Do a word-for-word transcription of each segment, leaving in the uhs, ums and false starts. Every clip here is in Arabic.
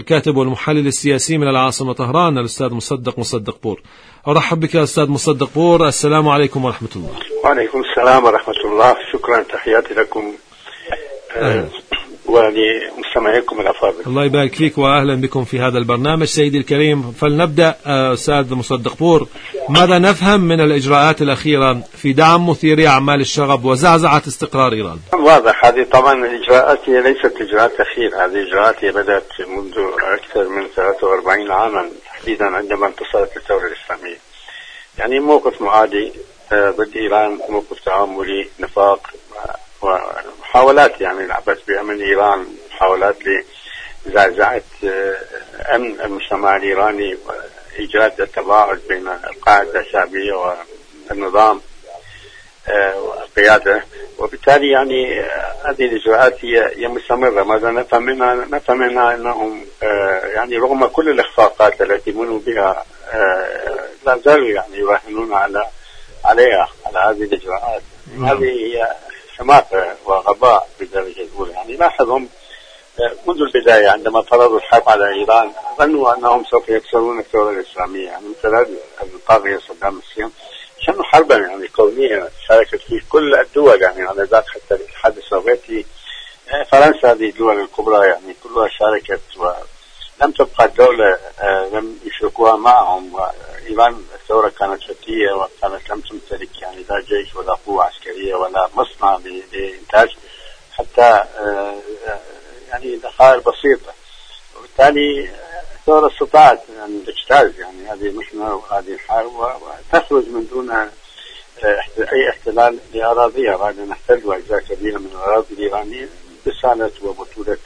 الكاتب والمحلل السياسي من العاصمة طهران الأستاذ مصدق مصدق بور. أرحب بك أستاذ مصدق بور، السلام عليكم ورحمة الله. وعليكم السلام ورحمة الله، شكرا، تحياتي لكم أه ولمستمعيكم الأفاضل. الله يبارك فيك وأهلا بكم في هذا البرنامج سيدي الكريم. فلنبدأ أستاذ مصدق بور، ماذا نفهم من الإجراءات الأخيرة في دعم مثيري أعمال الشغب وزعزعة استقرار إيران؟ واضح، هذه طبعا الإجراءات هي ليست إجراءات أخيرة، هذه إجراءات هي بدأت منذ أكثر من ثلاثة وأربعين عاما تحديدا عندما انتصرت الثورة الإسلامية. يعني موقف معادي ضد إيران، موقف تعاملي، نفاق ومحاولات يعني العبث بأمن إيران، محاولات لزعزعة أمن المجتمع الإيراني وإيجاد التباعد بين القاعدة الشعبية والنظام والقيادة. وبالتالي يعني هذه الإجراءات هي مستمرة. ماذا نفهم منها؟ نفهم منها أنهم يعني رغم كل الإخفاقات التي منوا بها لا زالوا يعني يراهنون على عليها على هذه الإجراءات. هذه هي حماقة وغباء بالدرجة الأولى. يعني لاحظهم منذ البداية عندما فرضوا الحرب على إيران ظنوا أنهم سوف يكسرون الثورة الإسلامية، يعني من خلال الطاغية صدام حسين شنوا حربا يعني كونية شاركت فيه كل الدول، يعني على ذاك حتى الاتحاد السوفيتي، فرنسا، هذه الدول الكبرى يعني كلها شاركت، ولم تبقى دولة لم يشركوها معهم. وإيران الثورة كانت فتية وكانت لم تمتلك يعني لا جيش ولا قوة عسكرية ولا مصنع لإنتاج حتى يعني ذخائر بسيطة. وبالتالي الثورة استطاعت أن تجتاز يعني هذه المحنة وهذه الحرب وتخرج من دون أي احتلال لأراضيها بعد أن احتلوا أجزاء كبيرة من الأراضي الإيرانية برسالة وبطولة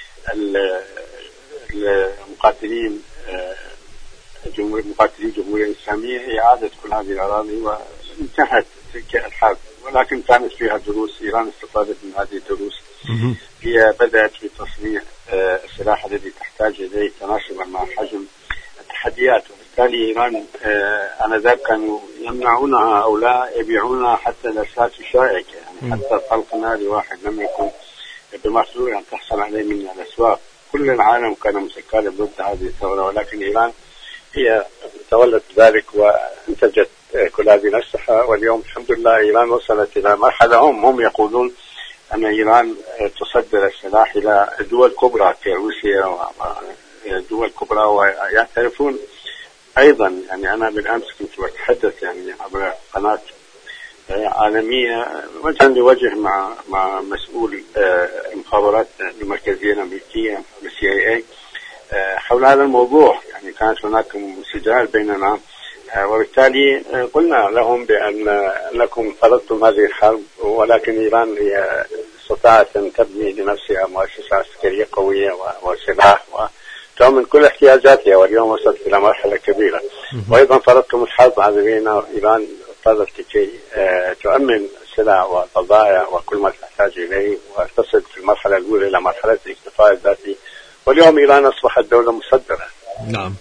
المقاتلين مقاتلي الجمهورية الإسلامية إعادة كل هذه الأراضي. وانتهت تلك الحرب، ولكن كانت فيها دروس. إيران استفادت من هذه الدروس. هي بدأت في تصنيع السلاح الذي تحتاج إليه تناسبا مع حجم التحديات. وبالتالي إيران آنذاك كانوا يمنعونها أو لا يبيعونها حتى الأسلاك الشائكة، يعني حتى طلق ناري واحد لم يكن بمقدور أن تحصل عليه من الأسواق. كل العالم كان متكالب ضد هذه الثورة، ولكن إيران هي تولت ذلك وانتجت كل هذه الأسلحة. واليوم الحمد لله إيران وصلت إلى مرحلة هم هم يقولون أن إيران تصدر السلاح إلى دول كبرى كروسيا ودول كبرى، ويعترفون أيضا. يعني أنا بالأمس كنت أتحدث يعني عبر قناة عالمية وجها لوجه مع مع مسؤول المخابرات المركزية الأمريكية بالسي اي اي حول هذا الموضوع. يعني كانت هناك سجال بيننا، وبالتالي قلنا لهم بأن أنكم فرضتم هذه الحرب، ولكن إيران هي استطاعت أن تبني لنفسها مؤسسة عسكرية قوية وسلاح وتؤمن كل احتياجاتها، واليوم وصلت إلى مرحلة كبيرة. وأيضا فرضتم الحرب على إيران اضطرت لكي تؤمن السلع والبضائع وكل ما تحتاج إليه، وتصل في المرحلة الأولى إلى مرحلة الاكتفاء الذاتي. واليوم إيران أصبحت دولة مصدرة. نعم.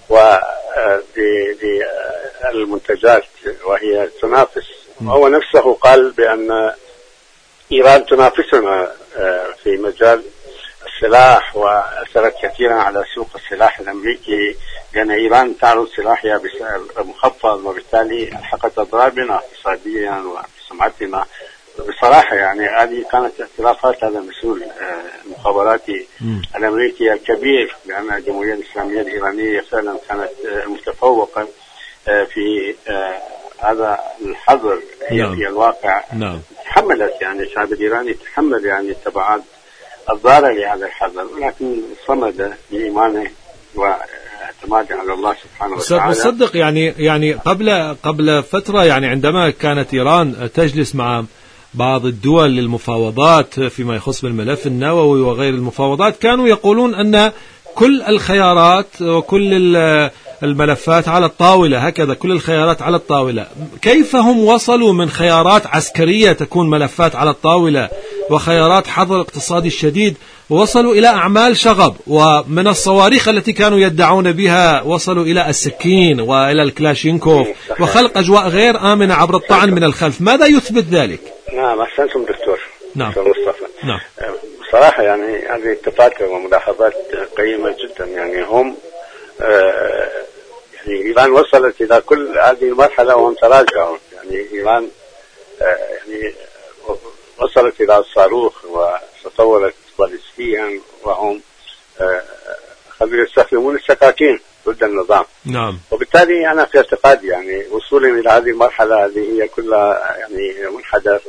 والمنتجات وهي تنافس. وهو نفسه قال بأن إيران تنافسنا في مجال السلاح، وأثرت كثيرا على سوق السلاح الأمريكي، لأن إيران تعرض سلاحها بسعر مخفض، وبالتالي الحقت أضرار بنا اقتصاديا وسمعتنا. بصراحة يعني هذه كانت اعترافات هذا المسؤول المخابراتي الأمريكي الكبير، لأن الجمهورية الإسلامية الإيرانية فعلا كانت متفوقة في هذا الحظر. هي في الواقع نعم. تحملت يعني الشعب الإيراني تحمل يعني تبعات الضارة لهذا الحظر، ولكن صمد بإيمانه واعتماده على الله سبحانه وتعالى. أستاذ مصدق، يعني يعني قبل قبل فترة يعني عندما كانت إيران تجلس مع بعض الدول للمفاوضات فيما يخص بالملف النووي وغير المفاوضات، كانوا يقولون أن كل الخيارات وكل الملفات على الطاولة، هكذا كل الخيارات على الطاولة. كيف هم وصلوا من خيارات عسكرية تكون ملفات على الطاولة وخيارات حظر اقتصادي شديد، ووصلوا إلى أعمال شغب، ومن الصواريخ التي كانوا يدعون بها وصلوا إلى السكين وإلى الكلاشينكوف وخلق أجواء غير آمنة عبر الطعن من الخلف؟ ماذا يثبت ذلك؟ نعم، أحسنتم دكتور. نعم. مصطفى. نعم. صراحة يعني هذه التفاكر وملاحظات قيمة جدا. يعني هم آه يعني إيران وصلت إلى كل هذه المرحلة وهم تراجعوا. يعني إيران آه يعني وصلت إلى الصاروخ وتطورت باليستيا، وهم آه خلوا يستخدمون السكاكين ضد النظام. نعم. وبالتالي أنا في اعتقادي يعني وصولهم إلى هذه المرحلة هذه هي كلها يعني منحدر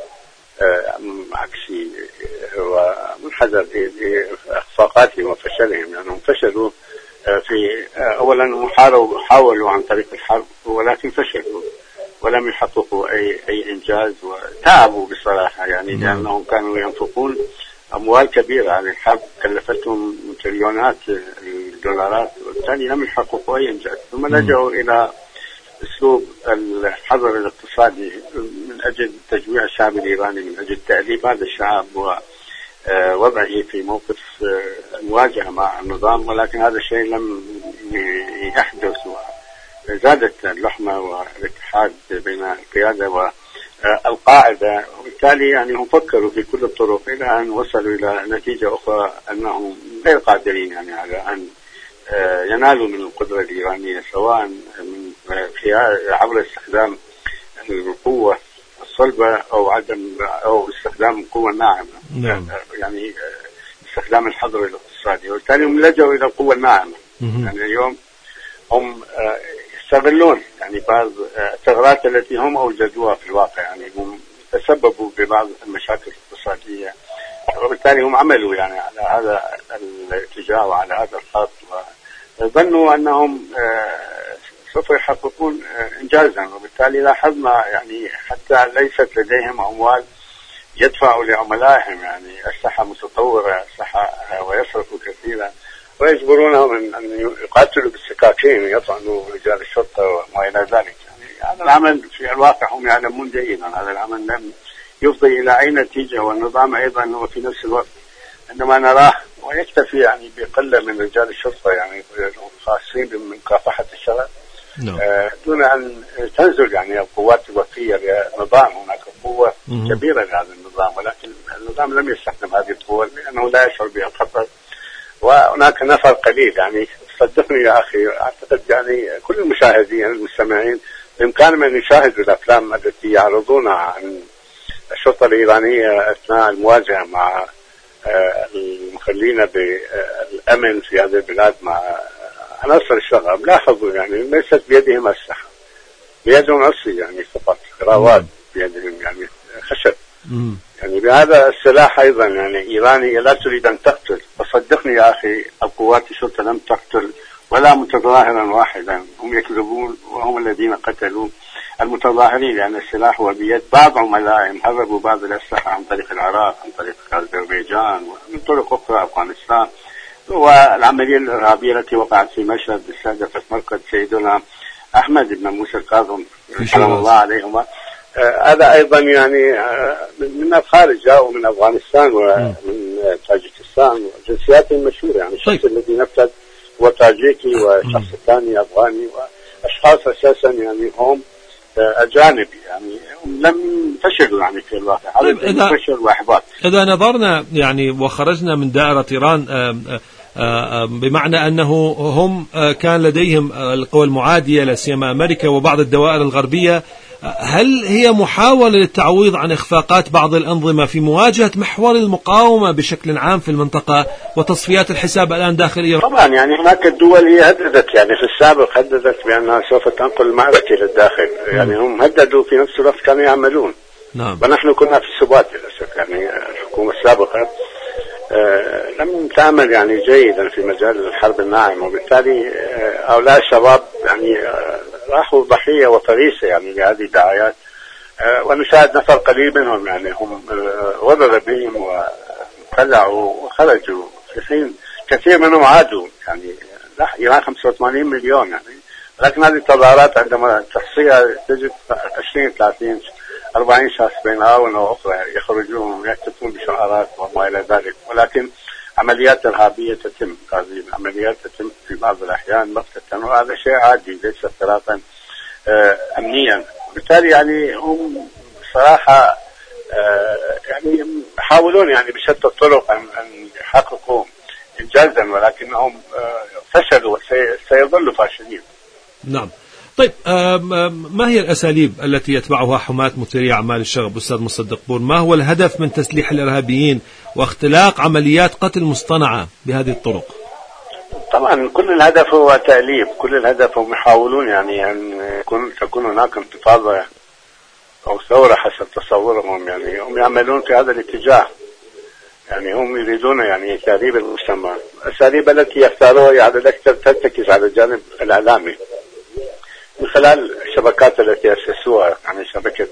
عكسي ومنحدر لإخفاقاتهم وفشلهم. يعني هم فشلوا في أولا حاولوا حاولوا عن طريق الحرب ولكن فشلوا ولم يحققوا أي أي إنجاز، وتعبوا بصراحة يعني لأنهم كانوا ينفقون أموال كبيرة على الحرب كلفتهم تريليونات الدولارات، وبالتالي لم يحققوا أي إنجاز. ثم لجأوا إلى أسلوب الحظر الاقتصادي من أجل تجويع الشعب الإيراني، من أجل تأليف هذا الشعب ووضعه في موقف المواجهة مع النظام، ولكن هذا الشيء لم يحدث، وزادت اللحمة والاتحاد بين القيادة والقاعدة. وبالتالي يعني هم فكروا في كل الطرق إلى أن وصلوا إلى نتيجة أخرى أنهم غير قادرين يعني على أن ينالوا من القدرة الإيرانية، سواء من عبر استخدام القوة الصلبة أو عدم أو استخدام القوة الناعمة. نعم. يعني استخدام الحظر الاقتصادي، وبالتالي هم لجأوا إلى القوة الناعمة. يعني اليوم هم يستغلون يعني بعض الثغرات التي هم أوجدوها في الواقع. يعني هم تسببوا ببعض المشاكل الاقتصادية، وبالتالي هم عملوا يعني على هذا الاتجاه وعلى هذا الخط، وظنوا أنهم سوف يحققون إنجازا. وبالتالي لاحظنا يعني حتى ليست لديهم أموال يدفعوا لعملائهم يعني أسلحة متطورة، أسلحة ويصرفوا كثيرا، ويجبرونهم أن يقاتلوا بالسكاكين ويطعنوا رجال الشرطة وما إلى ذلك. يعني هذا العمل في الواقع هم يعلمون جيدا هذا العمل لم يفضي إلى أي نتيجة، والنظام أيضا هو في نفس الوقت عندما نراه ويكتفي يعني بقلة من رجال الشرطة يعني خاصين بمكافحة الشرع آه دون أن تنزل يعني القوات الوفية للنظام. هناك قوة كبيرة لهذا النظام، ولكن النظام لم يستخدم هذه القوة لأنه لا يشعر بها خطر، وهناك نفر قليل. يعني صدقني يا أخي، أعتقد يعني كل المشاهدين المستمعين بإمكانهم أن يشاهدوا الأفلام التي يعرضونها عن الشرطة الإيرانية أثناء المواجهة مع المخلين بالأمن في هذه البلاد مع عناصر الشغب. لاحظوا يعني ليست بيدهم أسلحة، بيدهم عصي يعني فقط، كراوات بيدهم يعني خشب. يعني بهذا السلاح أيضا يعني إيراني لا تريد أن تقتل. وصدقني يا أخي القوات الشرطة لم تقتل ولا متظاهرا واحدا، هم يكذبون وهم الذين قتلوا المتظاهرين، لأن السلاح هو بيد بعض عملائهم. هربوا بعض الأسلحة عن طريق العراق، عن طريق أذربيجان، ومن طرق أخرى أفغانستان. والعملية الإرهابية التي وقعت في مشهد استهدفت مركز سيدنا أحمد بن موسى الكاظم رحمه الله عليهما، هذا آه أيضا يعني آه من الخارج، جاءوا من أفغانستان ومن تاجيكستان وجنسياتهم مشهورة. يعني الشخص الذي نفذ هو تاجيكي، والشخص الثاني أفغاني، وأشخاص أساسا يعني هم أجانب، يعني لم فشلوا يعني في الواقع. طيب إذا, فشل وإحباط. إذا نظرنا يعني وخرجنا من دائرة إيران آآ آآ بمعنى أنه هم كان لديهم القوى المعادية لا سيما أمريكا وبعض الدوائر الغربية، هل هي محاولة للتعويض عن إخفاقات بعض الأنظمة في مواجهة محور المقاومة بشكل عام في المنطقة وتصفيات الحساب الآن داخل إيران؟ طبعا يعني هناك الدول هي هددت يعني في السابق هددت بأنها سوف تنقل المعركة للداخل. م. يعني هم هددوا في نفس الوقت كانوا يعملون. نعم. ونحن كنا في السبات للأسف. يعني الحكومة السابقة آه لم تعمل يعني جيدا في مجال الحرب الناعمة، وبالتالي آه هؤلاء الشباب يعني آه راحوا ضحية وفريسة يعني لهذه الدعايات. أه ونشاهد نفر قليل منهم يعني هم أه وضع بهم وخلعوا وخرجوا، في حين كثير منهم عادوا. يعني إيران خمسة وثمانين مليون يعني، لكن هذه التظاهرات عندما تحصيها تجد عشرين ثلاثين أربعين شخص بين آونة وأخرى يخرجون ويحتفون بشعارات وما إلى ذلك. ولكن عمليات إرهابية تتم، هذه العمليات تتم في بعض الأحيان مقتة، وهذا شيء عادي ليس اختلاطا آه أمنيا. بالتالي يعني هم صراحة آه يعني يحاولون يعني بشتى الطرق أن يحققوا إنجازا، ولكنهم فشلوا وسيظلوا فاشلين. نعم. طيب، ما هي الأساليب التي يتبعها حماة مثيري أعمال الشغب أستاذ مصدق بور؟ ما هو الهدف من تسليح الإرهابيين واختلاق عمليات قتل مصطنعة بهذه الطرق؟ طبعا كل الهدف هو تأليف، كل الهدف هم يحاولون يعني أن يكون تكون هناك انتفاضة أو ثورة حسب تصورهم. يعني هم يعملون في هذا الاتجاه، يعني هم يريدون يعني تهذيب المجتمع. الأساليب التي يختاروها يعني الأكثر ترتكز على الجانب الإعلامي من خلال الشبكات التي أسسوها، يعني شبكة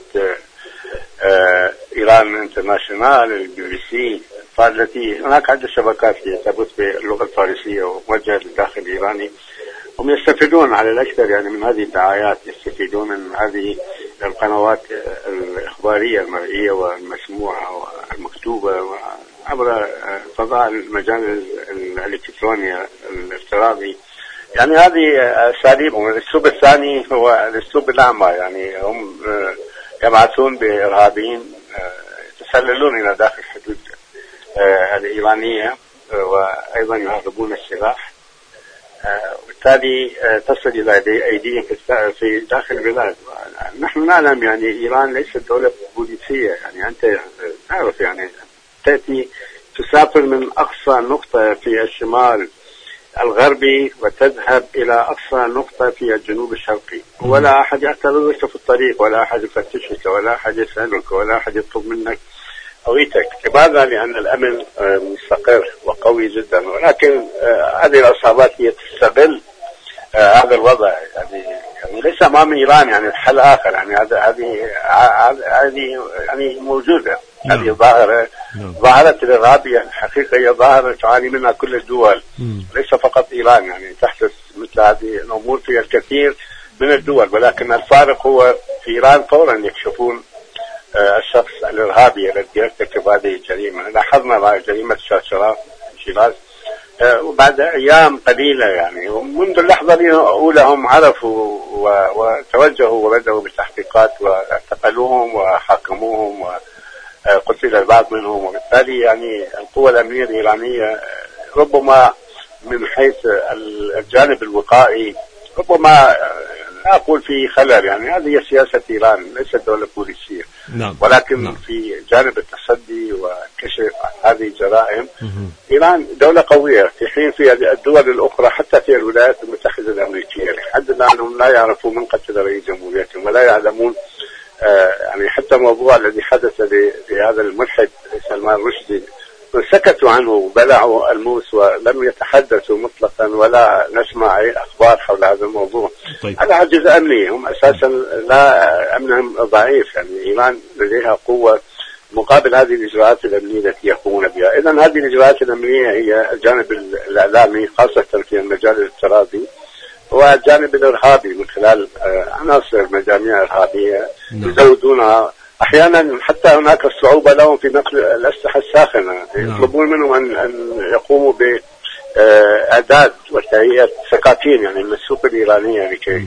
آه إيران انترناشونال، البي بي سي، فالتي هناك عدة شبكات تربط باللغة الفارسية وموجهة للداخل الإيراني. هم يستفيدون على الأكثر يعني من هذه الدعايات، يستفيدون من هذه القنوات الإخبارية المرئية والمسموعة والمكتوبة عبر فضاء المجال الإلكتروني الافتراضي. يعني هذه أساليبهم. الأسلوب الثاني هو الأسلوب الأعمى، يعني هم يبعثون بإرهابيين يتسللون إلى داخل الحدود الإيرانية وأيضا يهربون السلاح، وبالتالي تصل إلى أيديهم في داخل البلاد. نحن نعلم يعني إيران ليست دولة بوليسية، يعني أنت تعرف يعني تأتي تسافر من أقصى نقطة في الشمال الغربي وتذهب إلى أقصى نقطة في الجنوب الشرقي، ولا أحد يعترضك في الطريق، ولا أحد يفتشك، ولا أحد يسألك، ولا أحد يطلب منك هويتك. لماذا؟ لأن الأمن مستقر وقوي جدا. ولكن هذه العصابات هي تستغل هذا الوضع. يعني يعني ليس أمام إيران يعني الحل آخر. يعني هذا هذه هذه يعني موجودة. هذه ظاهرة ظاهرة الإرهابية الحقيقية، ظاهرة تعاني منها كل الدول، ليس فقط إيران. يعني تحدث مثل هذه الأمور في الكثير من الدول، ولكن الفارق هو في إيران فورا يكشفون الشخص الإرهابي الذي يرتكب هذه الجريمة. لاحظنا مع جريمة شاشرة شيراز وبعد أيام قليلة، يعني منذ اللحظة الأولى هم عرفوا وتوجهوا وبدأوا بالتحقيقات واعتقلوهم وحاكموهم وقتل البعض منهم. وبالتالي يعني القوى الأمنية الإيرانية ربما من حيث الجانب الوقائي ربما لا أقول في خلل. يعني هذه سياسة إيران، ليست دولة بوليسية. نعم. ولكن نعم. في جانب التصدي وكشف هذه الجرائم إيران دولة قوية، في حين في الدول الأخرى حتى في الولايات المتحدة الأمريكية لحد الآن هم لا يعرفون من قتل رئيس جمهوريتهم، ولا يعلمون آه يعني حتى الموضوع الذي حدث لهذا الملحد سلمان رشدي سكتوا عنه وبلعوا الموس ولم يتحدثوا مطلقا، ولا نسمع أي أخبار حول هذا الموضوع. طيب. هذا عجز أمني، هم أساسا لا أمنهم ضعيف. يعني إيران لديها قوة مقابل هذه الإجراءات الأمنية التي يقومون بها. إذن هذه الإجراءات الأمنية هي الجانب الإعلامي خاصة في المجال الافتراضي، والجانب الإرهابي من خلال عناصر مجاميع إرهابية يزودونها. أحيانا حتى هناك الصعوبة لهم في نقل الأسلحة الساخنة، يطلبون منهم أن, أن يقوموا بإعداد وتهيئة سكاكين يعني من السوق الإيرانية لكي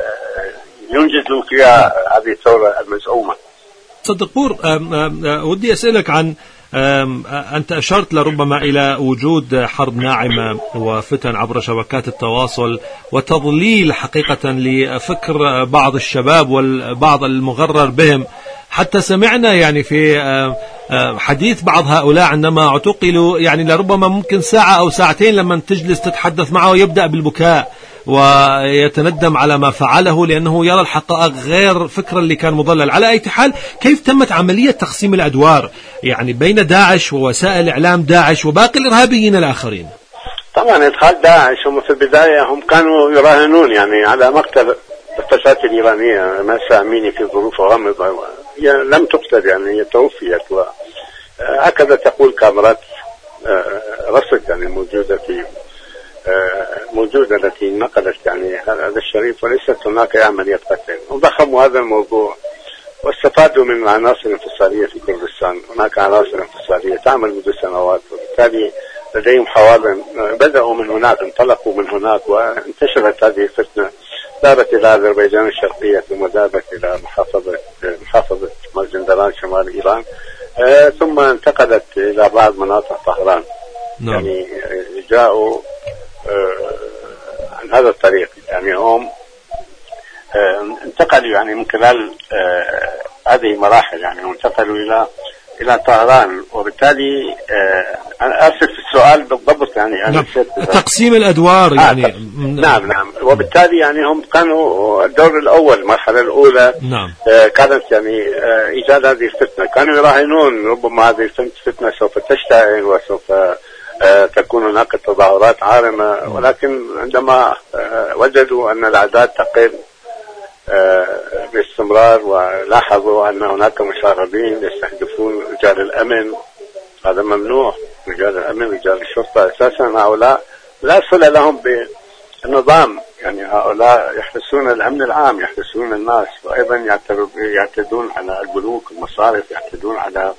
ينجزوا فيها هذه الثورة المزعومة. صدق بور، ودي أسألك عن أنت أشرت لربما إلى وجود حرب ناعمة وفتن عبر شبكات التواصل وتضليل حقيقة لفكر بعض الشباب والبعض المغرر بهم. حتى سمعنا يعني في حديث بعض هؤلاء عندما اعتقلوا يعني لربما ممكن ساعة أو ساعتين لما تجلس تتحدث معه يبدأ بالبكاء ويتندم على ما فعله لأنه يرى الحقائق غير فكرة اللي كان مضلل. على أي حال، كيف تمت عملية تقسيم الأدوار يعني بين داعش ووسائل إعلام داعش وباقي الإرهابيين الآخرين؟ طبعا إدخال داعش هم في البداية هم كانوا يراهنون يعني على مقتل الفساد الإيرانية مسا أميني في ظروف غامضة، لم تقتل يعني هي توفيت، وهكذا تقول كاميرات رصد يعني موجودة في موجودة التي نقلت يعني هذا الشريف، وليست هناك عملية قتل. وضخموا هذا الموضوع واستفادوا من العناصر الانفصالية في كردستان. هناك عناصر انفصالية تعمل منذ سنوات، وبالتالي لديهم حوالي بدأوا من هناك، انطلقوا من هناك، وانتشرت هذه الفتنة، ذهبت إلى أذربيجان الشرقية ثم ذهبت إلى محافظة محافظة مازندران شمال إيران. آه ثم انتقلت إلى بعض مناطق طهران. نعم. يعني جاءوا آه عن هذا الطريق، يعني هم آه انتقلوا يعني من خلال آه هذه المراحل، يعني انتقلوا إلى إلى طهران، وبالتالي آه أنا آسف في السؤال بالضبط، يعني أنا نعم. تقسيم الأدوار يعني. آه نعم نعم. وبالتالي يعني هم كانوا الدور الأول، المرحلة الأولى نعم. آه كانت يعني آه إيجاد هذه الفتنة، كانوا يراهنون ربما هذه الفتنة سوف تشتعل وسوف آه تكون هناك تظاهرات عارمة، ولكن عندما آه وجدوا أن الأعداد تقل آه باستمرار، ولاحظوا أن هناك مشاغبين يستهدفون رجال الأمن، هذا ممنوع، رجال الأمن رجال الشرطة أساسا هؤلاء لا صلة لهم بالنظام، يعني هؤلاء يحرسون الأمن العام، يحرسون الناس، وأيضا يعتدون على البنوك المصارف، يعتدون على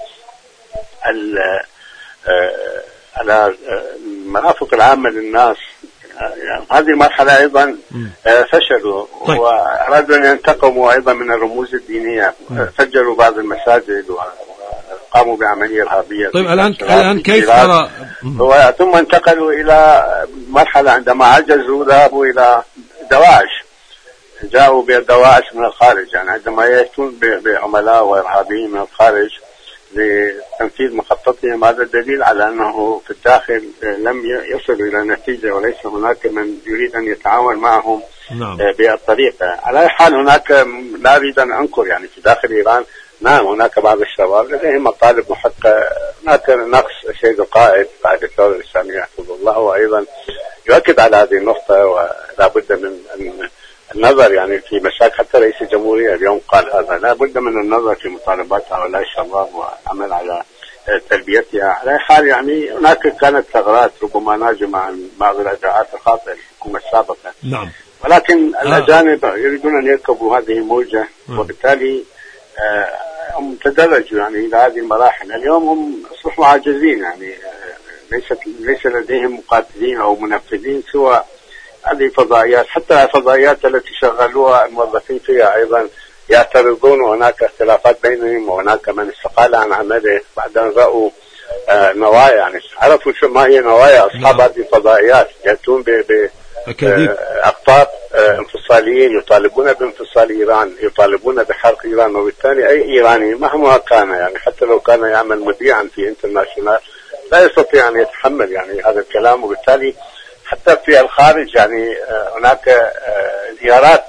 على المرافق العامة للناس. يعني هذه المرحلة أيضا فشلوا وأرادوا أن ينتقموا أيضا من الرموز الدينية، فجروا بعض المساجد وقاموا بعملية إرهابية. طيب الآن الآن كيف ترى؟ ثم انتقلوا إلى مرحلة عندما عجزوا ذهبوا إلى دواعش، جاءوا بدواعش من الخارج، يعني عندما يأتون بعملاء وإرهابيين من الخارج لتنفيذ مخططهم، هذا دليل على أنه في الداخل لم يصلوا إلى نتيجة، وليس هناك من يريد أن يتعاون معهم. نعم. بهالطريقة. على أي حال هناك، لا أريد أن أنكر يعني في داخل إيران نعم هناك بعض الشباب لديهم مطالب محققة، هناك نقص. السيد القائد قائد الثورة الإسلامية حفظه الله وأيضا يؤكد على هذه النقطة، ولا بد من النظر يعني في مشاكل. حتى رئيس الجمهورية اليوم قال هذا، لا بد من النظر في مطالبات هؤلاء الشباب والعمل على تلبيتها. على أي حال يعني هناك كانت ثغرات ربما ناجمة عن بعض الأداءات الخاطئة للحكومة السابقة. نعم. ولكن آه. الأجانب يريدون أن يركبوا هذه الموجة، وبالتالي آه هم تدرجوا يعني إلى هذه المراحل. اليوم هم أصبحوا عاجزين، يعني آه ليس ليس لديهم مقاتلين أو منفذين سوى هذه الفضائيات. حتى الفضائيات التي شغلوها الموظفين فيها أيضا يعترضون، وهناك اختلافات بينهم، وهناك من استقال عن عمله بعد أن رأوا آه نوايا، يعني عرفوا شو ما هي نوايا أصحاب هذه الفضائيات، يأتون ب أقطاب آه انفصاليين يطالبون بانفصال إيران، يطالبون بحرق إيران. وبالتالي أي إيراني مهما كان، يعني حتى لو كان يعمل مذيعا في انترناشونال، لا يستطيع أن يتحمل يعني هذا الكلام. وبالتالي حتى في الخارج يعني آه هناك آه زيارات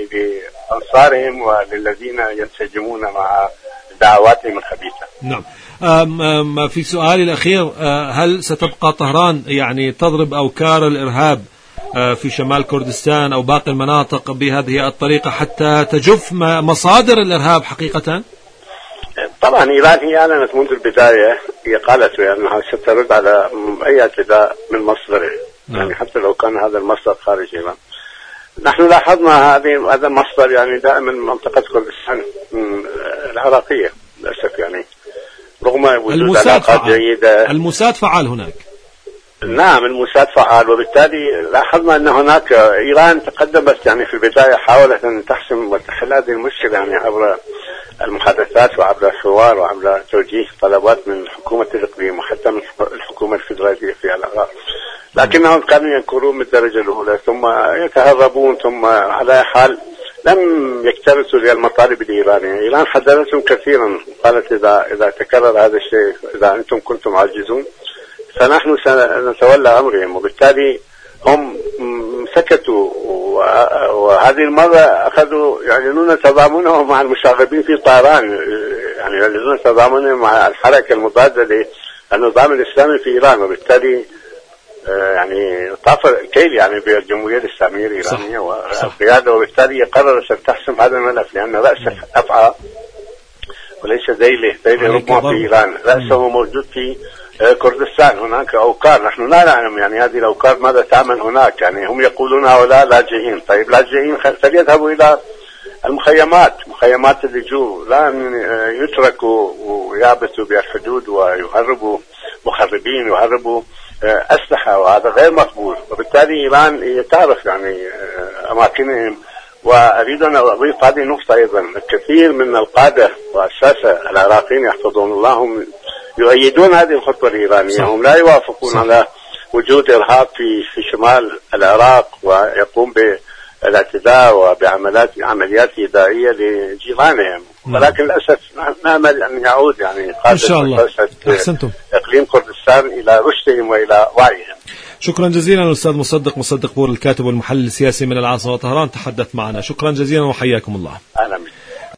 لأنصارهم وللذين ينسجمون مع دعواتهم الخبيثة. نعم. أم أم في سؤالي الأخير، هل ستبقى طهران يعني تضرب أوكار الإرهاب في شمال كردستان أو باقي المناطق بهذه الطريقة حتى تجف مصادر الإرهاب حقيقة؟ طبعا إيران هي أعلنت منذ البداية، هي قالت أنها سترد على أي اعتداء من مصدره، يعني حتى لو كان هذا المصدر خارج إيران. نحن لاحظنا هذه هذا المصدر يعني دائما منطقة كردستان العراقية للأسف، يعني رغم وجود علاقات جيدة. الموساد فعال هناك. نعم الموساد فعال، وبالتالي لاحظنا أن هناك إيران تقدمت يعني في البداية، حاولت أن تحسم وتحل هذه المشكلة يعني عبر المحادثات وعبر الحوار وعبر توجيه طلبات من حكومة الإقليم وحتى من الحكومة الفيدرالية في العراق، لكنهم كانوا ينكرون من الدرجة الأولى ثم يتهربون، ثم على حال لم يكترثوا للمطالب الإيرانية. إيران حذرتهم كثيرا، قالت إذا إذا تكرر هذا الشيء، إذا أنتم كنتم عاجزون فنحن سنتولى أمرهم. وبالتالي هم سكتوا، وهذه المرة أخذوا يعلنون تضامنهم مع المشاغبين في طهران، يعني يعلنون تضامنهم مع الحركة المضادة للنظام الإسلامي في إيران. وبالتالي يعني طاف الكيل يعني بالجمهورية الإسلامية الإيرانية والقيادة، وبالتالي قررت أن تحسم هذا الملف، لأن رأس أفعى وليس ذيله ذيله ربما في إيران، رأسه موجود في كردستان. هناك أوكار نحن لا نعلم يعني هذه الأوكار ماذا تعمل هناك، يعني هم يقولون هؤلاء لاجئين. طيب لاجئين فليذهبوا إلى المخيمات، مخيمات اللجوء، لا يتركوا ويعبثوا بالحدود ويهربوا مخربين ويهربوا أسلحة، وهذا غير مقبول. وبالتالي إيران تعرف يعني أماكنهم وأريد أن أضيف هذه النقطة أيضا. الكثير من القادة والساسة العراقيين يحفظهم الله هم يؤيدون هذه الخطوة الإيرانية. هم لا يوافقون صح. على وجود إرهاب في في شمال العراق ويقوم بالاعتداء وبعمليات عمليات إدارية لجيرانهم، ولكن للأسف نأمل أن يعود يعني قادة إقليم كردستان إلى رشدهم وإلى وعيهم. شكرا جزيلا الأستاذ مصدق مصدق بور، الكاتب والمحلل السياسي من العاصمة طهران، تحدث معنا. شكرا جزيلا وحياكم الله. أهلا.